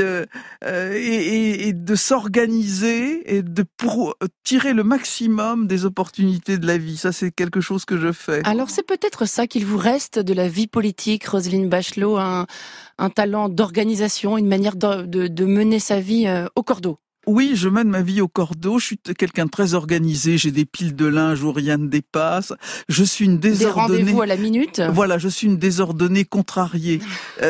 S6: et de s'organiser et pour tirer le maximum des opportunités de la vie. Ça, c'est quelque chose que je fais.
S5: Alors, c'est peut-être ça qu'il vous reste de la vie politique, Roselyne Bachelot, un talent d'organisation, une manière de mener sa vie au cordeau.
S6: Oui, je mène ma vie au cordeau. Je suis quelqu'un de très organisé. J'ai des piles de linge où rien ne dépasse. Je suis une désordonnée.
S5: Des rendez-vous à la minute.
S6: Voilà, je suis une désordonnée contrariée.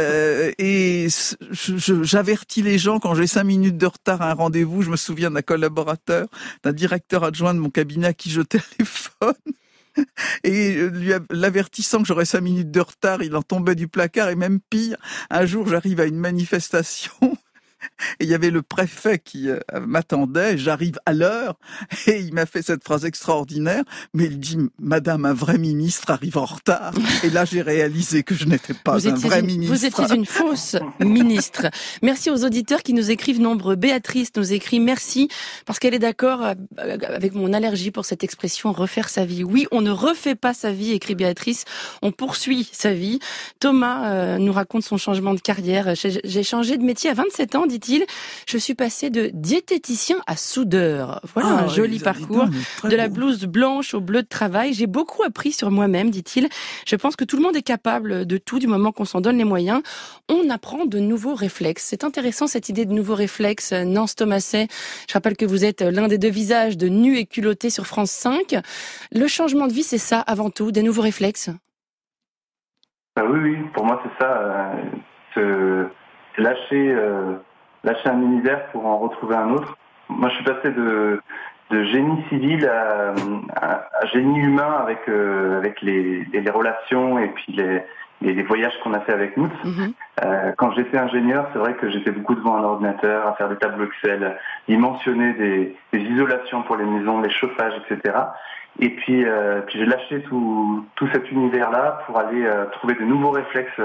S6: Et j'avertis les gens quand j'ai 5 minutes de retard à un rendez-vous. Je me souviens d'un collaborateur, d'un directeur adjoint de mon cabinet à qui je téléphone. Et l'avertissant que j'aurais 5 minutes de retard, il en tombait du placard. Et même pire, un jour j'arrive à une manifestation. Et il y avait le préfet qui m'attendait, j'arrive à l'heure, et il m'a fait cette phrase extraordinaire, mais il dit « Madame, un vrai ministre arrive en retard ». Et là, j'ai réalisé que je n'étais pas un vrai ministre.
S5: Vous étiez une fausse ministre. Merci aux auditeurs qui nous écrivent nombreux. Béatrice nous écrit « Merci » parce qu'elle est d'accord avec mon allergie pour cette expression « refaire sa vie ». Oui, on ne refait pas sa vie, écrit Béatrice, on poursuit sa vie. Thomas nous raconte son changement de carrière. J'ai changé de métier à 27 ans, dit-il, je suis passé de diététicien à soudeur. Voilà un joli parcours. De la blouse blanche au bleu de travail. J'ai beaucoup appris sur moi-même, dit-il. Je pense que tout le monde est capable de tout du moment qu'on s'en donne les moyens. On apprend de nouveaux réflexes. C'est intéressant cette idée de nouveaux réflexes. Nance Thomaset, je rappelle que vous êtes l'un des deux visages de Nu et culotté sur France 5. Le changement de vie, c'est ça avant tout, des nouveaux réflexes?
S7: Oui, pour moi c'est ça. Lâcher un univers pour en retrouver un autre. Moi je suis passé de génie civil à génie humain avec les relations et puis les voyages qu'on a fait avec nous. Quand j'étais ingénieur, c'est vrai que j'étais beaucoup devant un ordinateur, à faire des tableaux Excel, dimensionner des isolations pour les maisons, les chauffages, etc. Et puis j'ai lâché tout cet univers-là pour aller trouver de nouveaux réflexes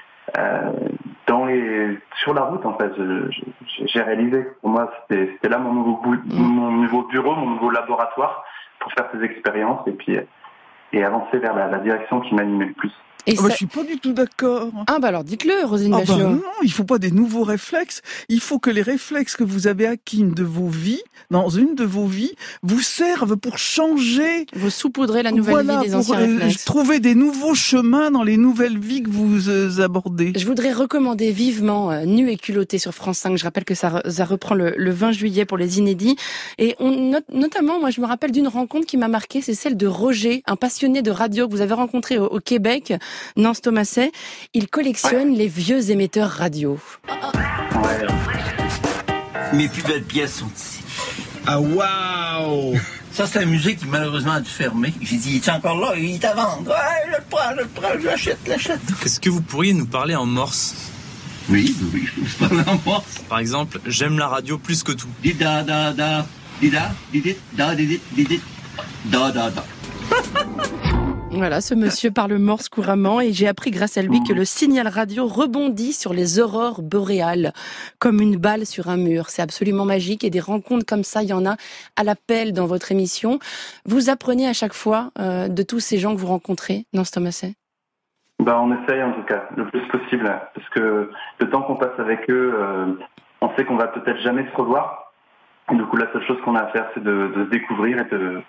S7: sur la route. En fait, j'ai réalisé que pour moi c'était là mon nouveau bureau, mon nouveau laboratoire pour faire ces expériences et avancer vers la direction qui m'animait le plus.
S6: Je suis pas du tout d'accord.
S5: Alors dites-le, Roselyne Bachelot.
S6: Non, il faut pas des nouveaux réflexes. Il faut que les réflexes que vous avez acquis dans une de vos vies, vous servent pour changer.
S5: Vous saupoudrez la nouvelle vie des anciens réflexes.
S6: Trouver des nouveaux chemins dans les nouvelles vies que vous abordez.
S5: Je voudrais recommander vivement Nu et culotté sur France 5. Je rappelle que ça reprend le 20 juillet pour les inédits. Et notamment, moi je me rappelle d'une rencontre qui m'a marquée, c'est celle de Roger, un passionné de radio que vous avez rencontré au Québec. Nance Thomaset, il collectionne les vieux émetteurs radio.
S13: Mes plus belles pièces sont ici.
S14: Ah waouh!
S13: Ça c'est un musée qui malheureusement a dû fermer. J'ai dit, il est encore là? Il est à vendre. Ouais, je le prends, je l'achète.
S8: Est-ce que vous pourriez nous parler en morse?
S13: Oui, je peux vous parler en morse.
S8: Par exemple, j'aime la radio plus que tout.
S13: Dida da da, dida, didit, da didit, didit, da da da.
S5: Voilà, ce monsieur parle morse couramment et j'ai appris grâce à lui que le signal radio rebondit sur les aurores boréales comme une balle sur un mur. C'est absolument magique et des rencontres comme ça, il y en a à l'appel dans votre émission. Vous apprenez à chaque fois de tous ces gens que vous rencontrez, Nance Thomaset?
S7: On essaye en tout cas, le plus possible, parce que le temps qu'on passe avec eux, on sait qu'on va peut-être jamais se revoir. Et du coup, la seule chose qu'on a à faire, c'est de se découvrir et de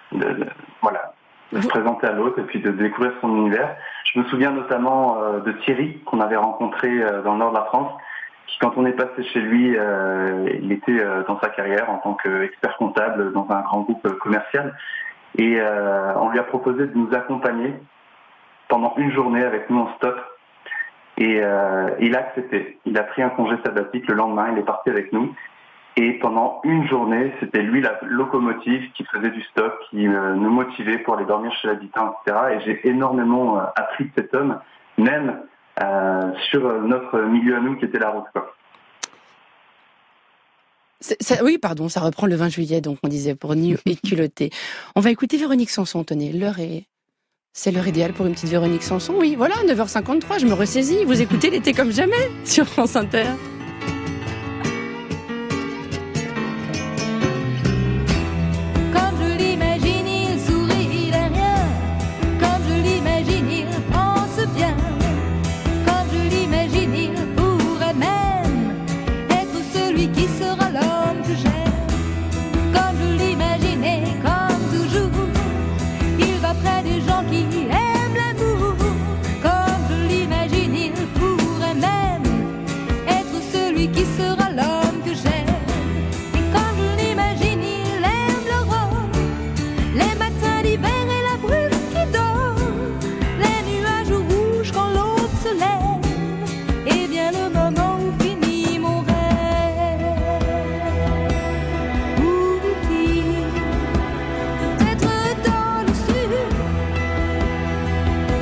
S7: se présenter à l'autre et puis de découvrir son univers. Je me souviens notamment de Thierry, qu'on avait rencontré dans le nord de la France, qui, quand on est passé chez lui, il était dans sa carrière en tant qu'expert comptable dans un grand groupe commercial. Et on lui a proposé de nous accompagner pendant une journée avec nous en stop. Et il a accepté. Il a pris un congé sabbatique. Le lendemain, il est parti avec nous. Et pendant une journée, c'était lui la locomotive qui faisait du stop, qui nous motivait pour aller dormir chez l'habitant, etc. Et j'ai énormément appris de cet homme, même sur notre milieu à nous qui était la route, quoi.
S5: Oui, pardon, ça reprend le 20 juillet, donc on disait pour Nu et culotté. On va écouter Véronique Sanson, tenez, c'est l'heure idéale pour une petite Véronique Sanson. Oui, voilà, 9h53, je me ressaisis. Vous écoutez l'été comme jamais sur France Inter.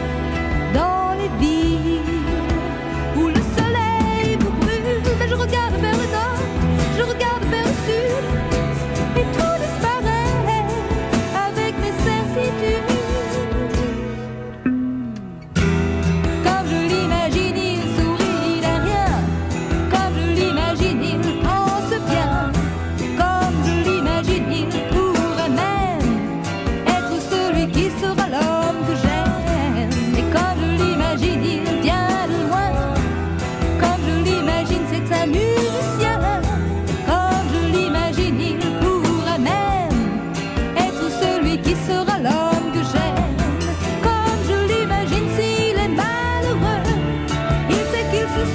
S15: Où le soleil vous brûle, mais je regarde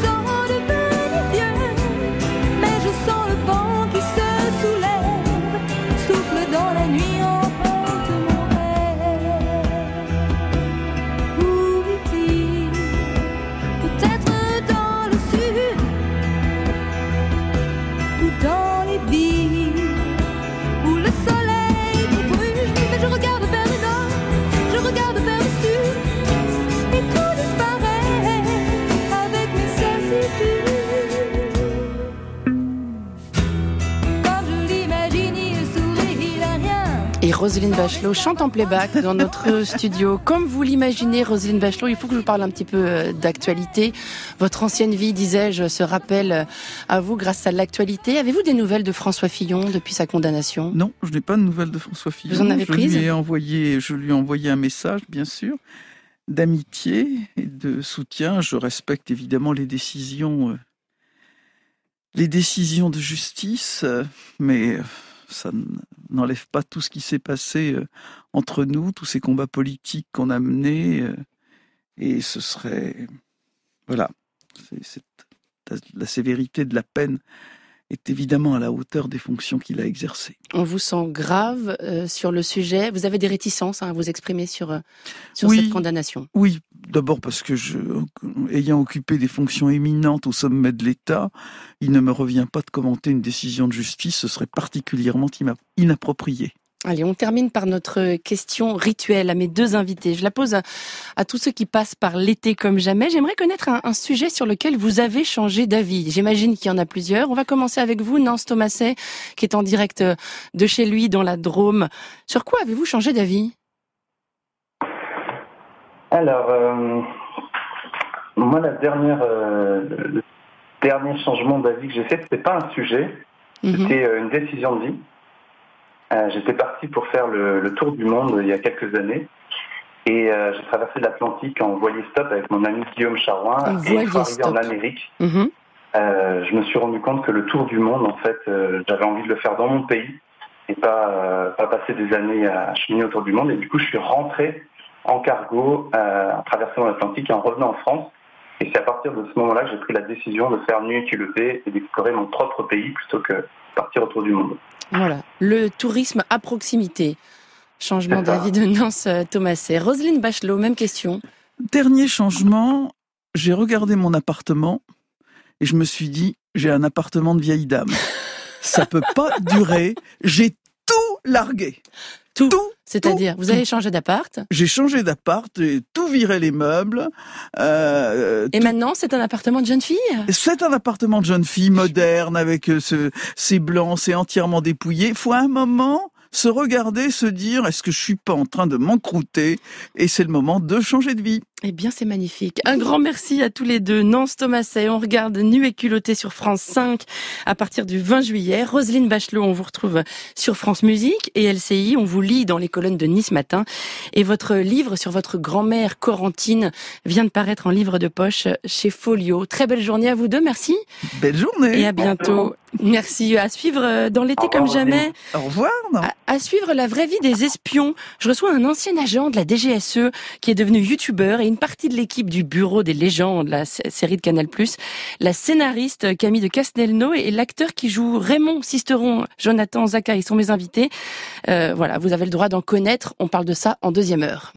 S15: sens devenir vieux, mais je sens le vent qui se soulève, souffle dans la nuit, emporte mon rêve. Où est-il? Peut-être dans le sud ou dans les villes où le soleil me brûle, mais je regarde vers le nord, je regarde vers le sud, et tout disparaît avec mes certitudes. Quand je l'imagine, il sourit, il a rien.
S5: Et Roselyne Bachelot chante en playback dans notre studio. Comme vous l'imaginez, Roselyne Bachelot, il faut que je vous parle un petit peu d'actualité. Votre ancienne vie, disais-je, se rappelle à vous grâce à l'actualité. Avez-vous des nouvelles de François Fillon depuis sa condamnation?
S6: Non, je n'ai pas de nouvelles de François Fillon.
S5: Vous en avez prises?
S6: Je lui ai envoyé un message, bien sûr, d'amitié et de soutien. Je respecte évidemment les décisions de justice, mais ça n'enlève pas tout ce qui s'est passé entre nous, tous ces combats politiques qu'on a menés, et ce serait... Voilà, la sévérité de la peine est évidemment à la hauteur des fonctions qu'il a exercées.
S5: On vous sent grave sur le sujet. Vous avez des réticences à vous exprimer sur
S6: Oui.
S5: cette condamnation?
S6: Oui, d'abord parce que ayant occupé des fonctions éminentes au sommet de l'État, il ne me revient pas de commenter une décision de justice, ce serait particulièrement inapproprié.
S5: Allez, on termine par notre question rituelle à mes deux invités. Je la pose à tous ceux qui passent par l'été comme jamais. J'aimerais connaître un sujet sur lequel vous avez changé d'avis. J'imagine qu'il y en a plusieurs. On va commencer avec vous, Nance Thomaset, qui est en direct de chez lui dans la Drôme. Sur quoi avez-vous changé d'avis?
S7: Alors, moi, le dernier changement d'avis que j'ai fait, c'était pas un sujet, c'était une décision de vie. J'étais parti pour faire le tour du monde il y a quelques années et j'ai traversé l'Atlantique en voilier stop avec mon ami Guillaume Charouin et une fois arrivé en Amérique, je me suis rendu compte que le tour du monde, en fait, j'avais envie de le faire dans mon pays et pas passer des années à cheminer autour du monde. Et du coup, je suis rentré en cargo en traversant l'Atlantique et en revenant en France. Et c'est à partir de ce moment-là que j'ai pris la décision de faire Nuit Culotté et d'explorer mon propre pays plutôt que partir autour du monde.
S5: Voilà, le tourisme à proximité. Changement d'avis de Nance Thomaset. Roselyne Bachelot, même question.
S6: Dernier changement, j'ai regardé mon appartement et je me suis dit, j'ai un appartement de vieille dame. Ça peut pas durer, j'ai tout largué.
S5: Tout. C'est-à-dire, vous avez changé d'appart? J'ai
S6: changé d'appart, j'ai tout viré les meubles.
S5: Et maintenant, c'est un appartement de jeune fille?
S6: C'est un appartement de jeune fille, moderne, avec c'est blanc, c'est entièrement dépouillé. Il faut à un moment se regarder, se dire, est-ce que je suis pas en train de m'encrouter? Et c'est le moment de changer de vie.
S5: Eh bien, c'est magnifique. Un grand merci à tous les deux. Nance Thomaset, on regarde Nu et culotté sur France 5 à partir du 20 juillet. Roselyne Bachelot, on vous retrouve sur France Musique et LCI. On vous lit dans les colonnes de Nice Matin. Et votre livre sur votre grand-mère Corentine vient de paraître en livre de poche chez Folio. Très belle journée à vous deux. Merci.
S6: Belle journée.
S5: Et à bientôt. Merci. À suivre dans l'été comme jamais.
S6: Au revoir.
S5: À suivre la vraie vie des espions. Je reçois un ancien agent de la DGSE qui est devenu youtubeur et une partie de l'équipe du Bureau des légendes, la série de Canal+, la scénariste Camille de Castelnau et l'acteur qui joue Raymond Sisteron, Jonathan Zaka, ils sont mes invités. Voilà, vous avez le droit d'en connaître. On parle de ça en deuxième heure.